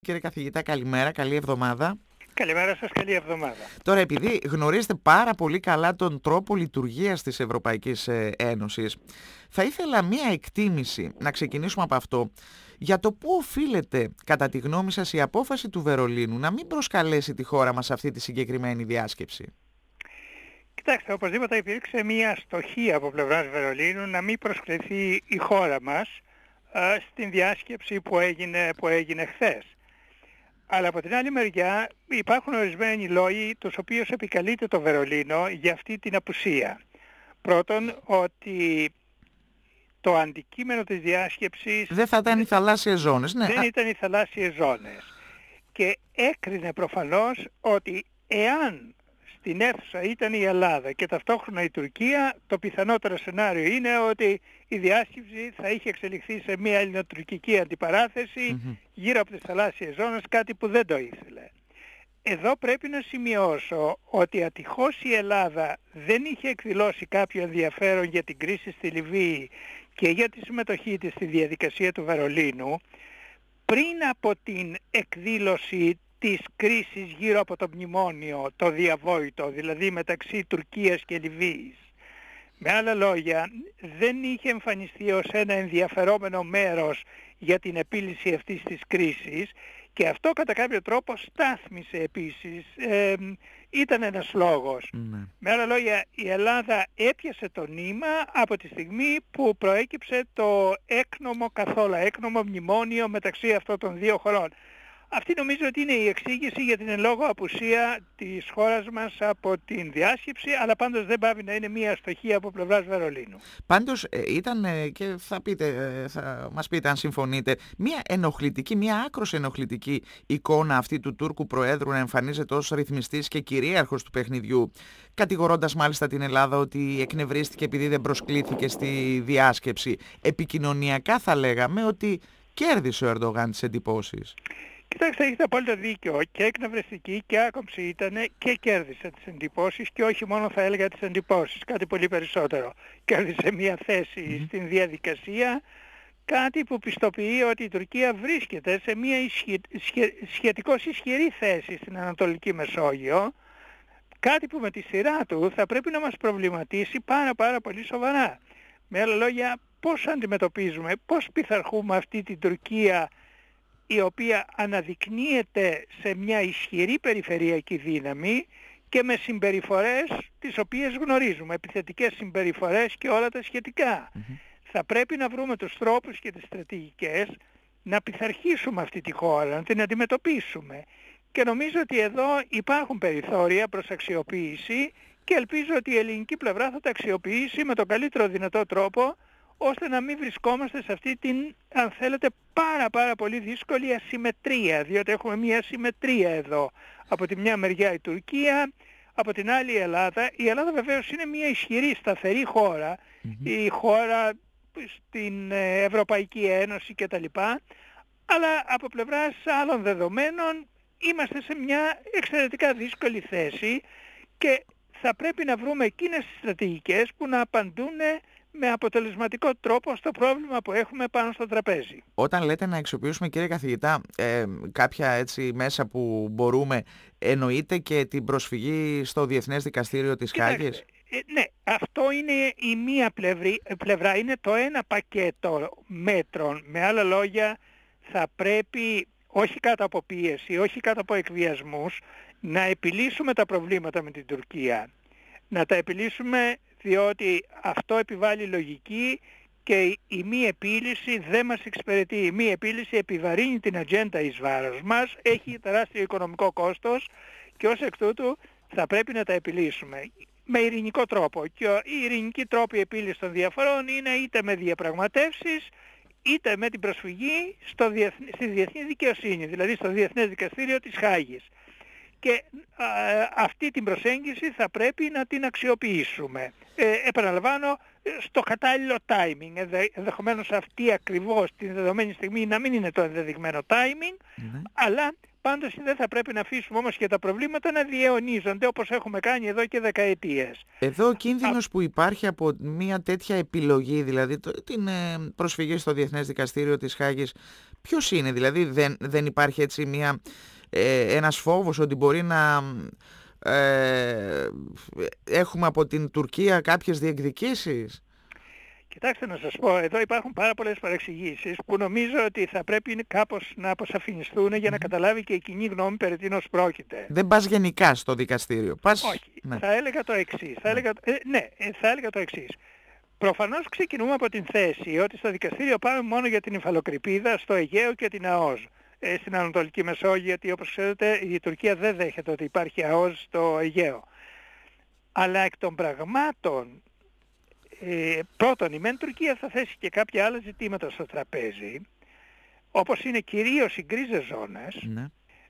Κύριε καθηγητά, καλημέρα, καλή εβδομάδα. Καλημέρα σας, καλή εβδομάδα. Τώρα, επειδή γνωρίζετε πάρα πολύ καλά τον τρόπο λειτουργίας της Ευρωπαϊκής Ένωσης, θα ήθελα μία εκτίμηση, να ξεκινήσουμε από αυτό, για το πού οφείλεται, κατά τη γνώμη σας, η απόφαση του Βερολίνου να μην προσκαλέσει τη χώρα μας σε αυτή τη συγκεκριμένη διάσκεψη. Κοιτάξτε, οπωσδήποτε υπήρξε μία στοχή από πλευράς Βερολίνου να μην προσκληθεί η χώρα μας στην διάσκεψη που έγινε χθες. Αλλά από την άλλη μεριά υπάρχουν ορισμένοι λόγοι τους οποίους επικαλείται το Βερολίνο για αυτή την απουσία. Πρώτον, ότι το αντικείμενο της διάσκεψης δεν θα ήταν οι θαλάσσιες ζώνες, ναι. Δεν ήταν οι θαλάσσιες ζώνες. Και έκρινε προφανώς ότι εάν στην αίθουσα ήταν η Ελλάδα και ταυτόχρονα η Τουρκία, το πιθανότερο σενάριο είναι ότι η διάσκεψη θα είχε εξελιχθεί σε μια ελληνοτουρκική αντιπαράθεση γύρω από τις θαλάσσιες ζώνες, κάτι που δεν το ήθελε. Εδώ πρέπει να σημειώσω ότι ατυχώς η Ελλάδα δεν είχε εκδηλώσει κάποιο ενδιαφέρον για την κρίση στη Λιβύη και για τη συμμετοχή της στη διαδικασία του Βερολίνου πριν από την εκδήλωση της κρίσης γύρω από το μνημόνιο, το διαβόητο, δηλαδή μεταξύ Τουρκίας και Λιβύης. Με άλλα λόγια, δεν είχε εμφανιστεί ως ένα ενδιαφερόμενο μέρος για την επίλυση αυτής της κρίσης και αυτό κατά κάποιο τρόπο στάθμισε επίσης, ήταν ένας λόγος. Με άλλα λόγια, η Ελλάδα έπιασε το νήμα από τη στιγμή που προέκυψε το έκνομο μνημόνιο μεταξύ αυτών των δύο χωρών. Αυτή νομίζω ότι είναι η εξήγηση για την εν λόγω απουσία της χώρας μας από την διάσκεψη, αλλά πάντως δεν πάβει να είναι μια αστοχία από πλευράς Βερολίνου. Πάντως ήταν, και θα μας πείτε αν συμφωνείτε, μια άκρως ενοχλητική εικόνα αυτή του Τούρκου Προέδρου να εμφανίζεται ως ρυθμιστής και κυρίαρχος του παιχνιδιού, κατηγορώντας μάλιστα την Ελλάδα ότι εκνευρίστηκε επειδή δεν προσκλήθηκε στη διάσκεψη. Επικοινωνιακά θα λέγαμε ότι κέρδισε ο Ερντογάν τις εντυπώσεις. Κοιτάξτε, έχετε απόλυτα δίκιο. Και εκνευριστική και άκομψη ήταν και κέρδισε τις εντυπώσεις και όχι μόνο θα έλεγα τις εντυπώσεις, κάτι πολύ περισσότερο. Κέρδισε μια θέση στην διαδικασία, κάτι που πιστοποιεί ότι η Τουρκία βρίσκεται σε μια σχετικώς ισχυρή θέση στην Ανατολική Μεσόγειο, κάτι που με τη σειρά του θα πρέπει να μας προβληματίσει πάρα πολύ σοβαρά. Με άλλα λόγια, πώς αντιμετωπίζουμε, πώς πειθαρχούμε αυτή την Τουρκία η οποία αναδεικνύεται σε μια ισχυρή περιφερειακή δύναμη και με συμπεριφορές τις οποίες γνωρίζουμε, επιθετικές συμπεριφορές και όλα τα σχετικά. Θα πρέπει να βρούμε τους τρόπους και τις στρατηγικές να πειθαρχήσουμε αυτή τη χώρα, να την αντιμετωπίσουμε. Και νομίζω ότι εδώ υπάρχουν περιθώρια προς αξιοποίηση και ελπίζω ότι η ελληνική πλευρά θα τα αξιοποιήσει με τον καλύτερο δυνατό τρόπο, ώστε να μην βρισκόμαστε σε αυτή την, αν θέλετε, πάρα πολύ δύσκολη ασυμμετρία, διότι έχουμε μια ασυμμετρία εδώ. Από τη μια μεριά η Τουρκία, από την άλλη η Ελλάδα. Η Ελλάδα βεβαίως είναι μια ισχυρή, σταθερή χώρα, η χώρα στην Ευρωπαϊκή Ένωση κτλ. Αλλά από πλευράς άλλων δεδομένων είμαστε σε μια εξαιρετικά δύσκολη θέση και θα πρέπει να βρούμε εκείνες τις στρατηγικές που να απαντούν με αποτελεσματικό τρόπο στο πρόβλημα που έχουμε πάνω στο τραπέζι. Όταν λέτε να αξιοποιήσουμε, κύριε καθηγητά, κάποια έτσι μέσα που μπορούμε, εννοείται και την προσφυγή στο Διεθνές Δικαστήριο της Χάγης? Ναι, αυτό είναι η μία πλευρά, είναι το ένα πακέτο μέτρων. Με άλλα λόγια, θα πρέπει, όχι κάτω από πίεση, όχι κάτω από εκβιασμούς, να επιλύσουμε τα προβλήματα με την Τουρκία. Να τα επιλύσουμε διότι αυτό επιβάλλει λογική και η μη επίλυση δεν μας εξυπηρετεί. Η μη επίλυση επιβαρύνει την ατζέντα εις βάρος μας, έχει τεράστιο οικονομικό κόστος και ως εκ τούτου θα πρέπει να τα επιλύσουμε με ειρηνικό τρόπο. Και η ειρηνική τρόπη επίλυσης των διαφορών είναι είτε με διαπραγματεύσεις είτε με την προσφυγή στη διεθνή δικαιοσύνη, δηλαδή στο Διεθνές Δικαστήριο της Χάγης. Και αυτή την προσέγγιση θα πρέπει να την αξιοποιήσουμε. Επαναλαμβάνω, στο κατάλληλο timing. Ενδεχομένως αυτή ακριβώς την δεδομένη στιγμή να μην είναι το ενδεδειγμένο timing, αλλά Πάντως δεν θα πρέπει να αφήσουμε όμως και τα προβλήματα να διαιωνίζονται όπως έχουμε κάνει εδώ και δεκαετίες. Εδώ ο κίνδυνος που υπάρχει από μια τέτοια επιλογή, δηλαδή την προσφυγή στο Διεθνές Δικαστήριο της Χάγης, ποιος είναι? Δηλαδή δεν υπάρχει έτσι ένας φόβος ότι μπορεί να έχουμε από την Τουρκία κάποιες διεκδικήσεις? Κοιτάξτε να σας πω, εδώ υπάρχουν πάρα πολλές παρεξηγήσεις που νομίζω ότι θα πρέπει κάπως να αποσαφινιστούν για να καταλάβει και η κοινή γνώμη περί τίνος πρόκειται. Δεν πας γενικά στο δικαστήριο. Όχι. Ναι. Θα έλεγα το εξής. Θα έλεγα το εξής. Προφανώς ξεκινούμε από την θέση ότι στο δικαστήριο πάμε μόνο για την υφαλοκρηπίδα στο Αιγαίο και την ΑΟΣ. Στην Ανατολική Μεσόγειο, γιατί όπως ξέρετε η Τουρκία δεν δέχεται ότι υπάρχει ΑΟΣ στο Αιγαίο. Αλλά εκ των πραγμάτων, πρώτον, η μεν Τουρκία θα θέσει και κάποια άλλα ζητήματα στο τραπέζι, όπως είναι κυρίως οι γκρίζες ζώνες, Ναι.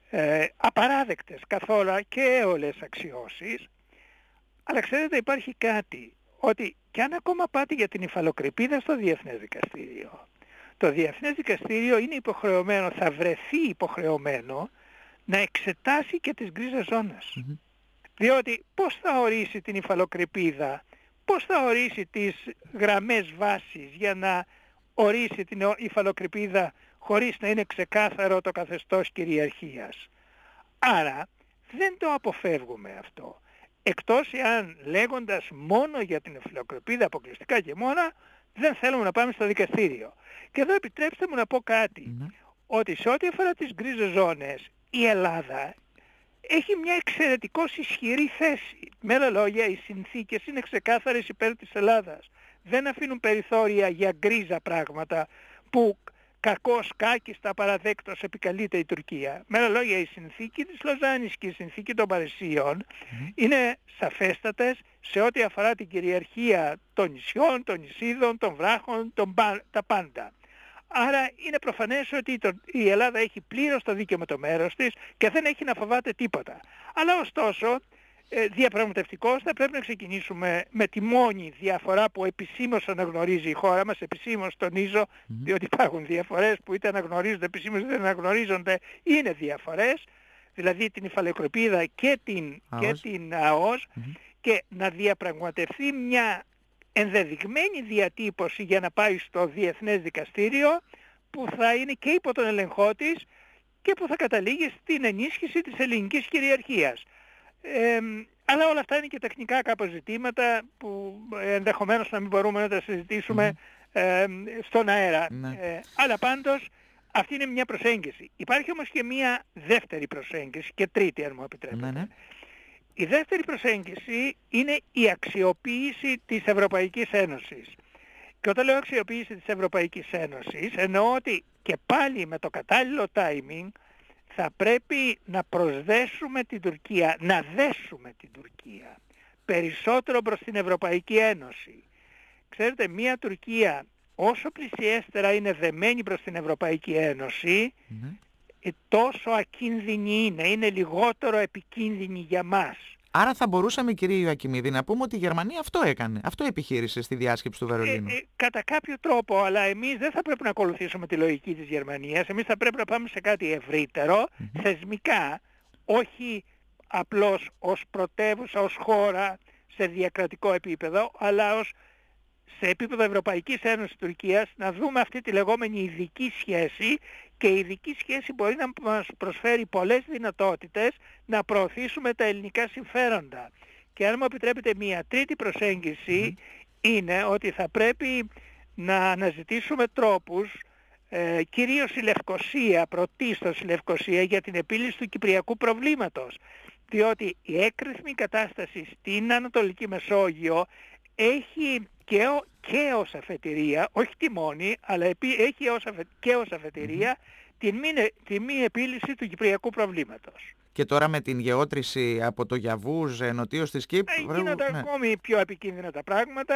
Απαράδεκτες καθόλου και έολες αξιώσεις, αλλά ξέρετε υπάρχει κάτι, ότι κι αν ακόμα πάτε για την υφαλοκρηπίδα στο Διεθνές Δικαστήριο, το Διεθνές Δικαστήριο είναι υποχρεωμένο, θα βρεθεί υποχρεωμένο να εξετάσει και τις γκρίζες ζώνες. Διότι πώς θα ορίσει την υφαλοκρηπίδα, πώς θα ορίσει τις γραμμές βάσης για να ορίσει την υφαλοκρηπίδα χωρίς να είναι ξεκάθαρο το καθεστώς κυριαρχίας. Άρα δεν το αποφεύγουμε αυτό. Εκτός εάν λέγοντας μόνο για την υφαλοκρηπίδα αποκλειστικά και μόνο δεν θέλουμε να πάμε στο δικαστήριο. Και εδώ επιτρέψτε μου να πω κάτι, ότι σε ό,τι αφορά τις γκρίζες ζώνες η Ελλάδα έχει μια εξαιρετικώς ισχυρή θέση. Με άλλα λόγια, οι συνθήκες είναι ξεκάθαρες υπέρ της Ελλάδας. Δεν αφήνουν περιθώρια για γκρίζα πράγματα που κακώς κάκιστα παραδέκτως επικαλείται η Τουρκία. Με άλλα λόγια, η συνθήκη της Λοζάνης και η συνθήκη των Παρισίων είναι σαφέστατες σε ό,τι αφορά την κυριαρχία των νησιών, των νησίδων, των βράχων, τα πάντα. Άρα είναι προφανές ότι η Ελλάδα έχει πλήρως το δίκαιο με το μέρος της και δεν έχει να φοβάται τίποτα. Αλλά ωστόσο, διαπραγματευτικώς θα πρέπει να ξεκινήσουμε με τη μόνη διαφορά που επισήμως αναγνωρίζει η χώρα μας, επισήμως τονίζω, διότι υπάρχουν διαφορές που είτε αναγνωρίζονται, επισήμως δεν αναγνωρίζονται, είναι διαφορές, δηλαδή την υφαλοκρηπίδα και την ΑΟΣ, και να διαπραγματευτεί μια ενδεδειγμένη διατύπωση για να πάει στο Διεθνές Δικαστήριο που θα είναι και υπό τον ελεγχό της και που θα καταλήγει στην ενίσχυση της ελληνικής κυριαρχίας. Αλλά όλα αυτά είναι και τεχνικά κάπως ζητήματα που ενδεχομένως να μην μπορούμε να τα συζητήσουμε στον αέρα. Αλλά πάντως αυτή είναι μια προσέγγιση. Υπάρχει όμως και μια δεύτερη προσέγγιση και τρίτη, αν μου επιτρέπετε. Η δεύτερη προσέγγιση είναι η αξιοποίηση της Ευρωπαϊκής Ένωσης. Και όταν λέω αξιοποίηση της Ευρωπαϊκής Ένωσης, εννοώ ότι και πάλι με το κατάλληλο timing θα πρέπει να προσδέσουμε την Τουρκία, να δέσουμε την Τουρκία περισσότερο προς την Ευρωπαϊκή Ένωση. Ξέρετε, μια Τουρκία όσο πλησιέστερα είναι δεμένη προς την Ευρωπαϊκή Ένωση, τόσο ακίνδυνη είναι λιγότερο επικίνδυνη για μας. Άρα θα μπορούσαμε, κύριε Ιωακιμίδη, να πούμε ότι η Γερμανία αυτό έκανε, αυτό επιχείρησε στη διάσκεψη του Βερολίνου. Κατά κάποιο τρόπο, αλλά εμείς δεν θα πρέπει να ακολουθήσουμε τη λογική της Γερμανίας, εμείς θα πρέπει να πάμε σε κάτι ευρύτερο, θεσμικά, όχι απλώς ως πρωτεύουσα, ως χώρα, σε διακρατικό επίπεδο, αλλά σε επίπεδο Ευρωπαϊκής Ένωσης Τουρκίας, να δούμε αυτή τη λεγόμενη ειδική σχέση, και η ειδική σχέση μπορεί να μας προσφέρει πολλές δυνατότητες να προωθήσουμε τα ελληνικά συμφέροντα. Και αν μου επιτρέπετε μια τρίτη προσέγγιση, είναι ότι θα πρέπει να αναζητήσουμε τρόπους, κυρίως η Λευκοσία, πρωτίστως η Λευκοσία, για την επίλυση του κυπριακού προβλήματος. Διότι η έκρηθμη κατάσταση στην Ανατολική Μεσόγειο έχει και ως αφετηρία, όχι τη μόνη, αλλά έχει και ως αφετηρία τη μη επίλυση του κυπριακού προβλήματος. Και τώρα με την γεώτρηση από το Γιαβούζ νοτίως της Κύπρου... Γίνονται ακόμη πιο επικίνδυνα τα πράγματα,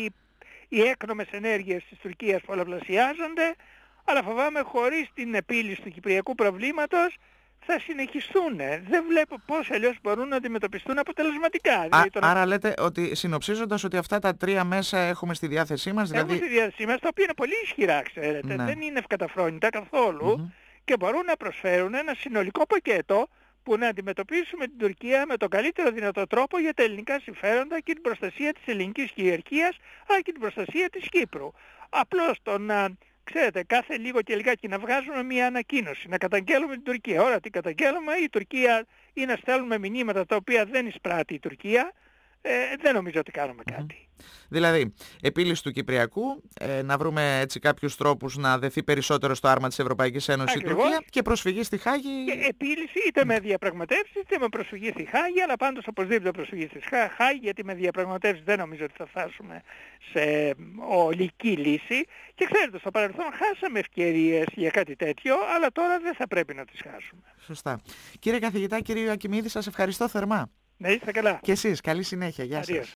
οι έκνομες ενέργειες της Τουρκίας πολλαπλασιάζονται, αλλά φοβάμαι χωρίς την επίλυση του κυπριακού προβλήματος θα συνεχιστούν. Δεν βλέπω πώς αλλιώς μπορούν να αντιμετωπιστούν αποτελεσματικά. Άρα λέτε ότι, συνοψίζοντας, ότι αυτά τα τρία μέσα έχουμε στη διάθεσή μας. Έχουμε στη διάθεσή μας, τα οποία είναι πολύ ισχυρά, ξέρετε. Δεν είναι ευκαταφρόνητα καθόλου. και μπορούν να προσφέρουν ένα συνολικό πακέτο που να αντιμετωπίσουμε την Τουρκία με τον καλύτερο δυνατό τρόπο για τα ελληνικά συμφέροντα και την προστασία της ελληνικής κυριαρχίας, αλλά και την προστασία της Κύπρου. Απλώς το να, ξέρετε, κάθε λίγο και λιγάκι να βγάζουμε μια ανακοίνωση, να καταγγέλουμε την Τουρκία. Ώρα τι καταγγέλουμε, η Τουρκία, ή να στέλνουμε μηνύματα τα οποία δεν εισπράττει η Τουρκία, δεν νομίζω ότι κάνουμε κάτι. Δηλαδή, επίλυση του Κυπριακού, να βρούμε έτσι κάποιους τρόπους να δεθεί περισσότερο στο άρμα της Ευρωπαϊκής Ένωσης η Τουρκία και προσφυγή στη Χάγη. Και επίλυση είτε με διαπραγματεύσεις είτε με προσφυγή στη Χάγη, αλλά πάντως οπωσδήποτε προσφυγή στη Χάγη, γιατί με διαπραγματεύσεις δεν νομίζω ότι θα φτάσουμε σε ολική λύση. Και ξέρετε, στο παρελθόν χάσαμε ευκαιρίες για κάτι τέτοιο, αλλά τώρα δεν θα πρέπει να τις χάσουμε. Σωστά. Κύριε καθηγητά, κύριε Ιωακιμίδη, σας ευχαριστώ θερμά. Να είστε καλά. Και εσείς, καλή συνέχεια. Γεια σας.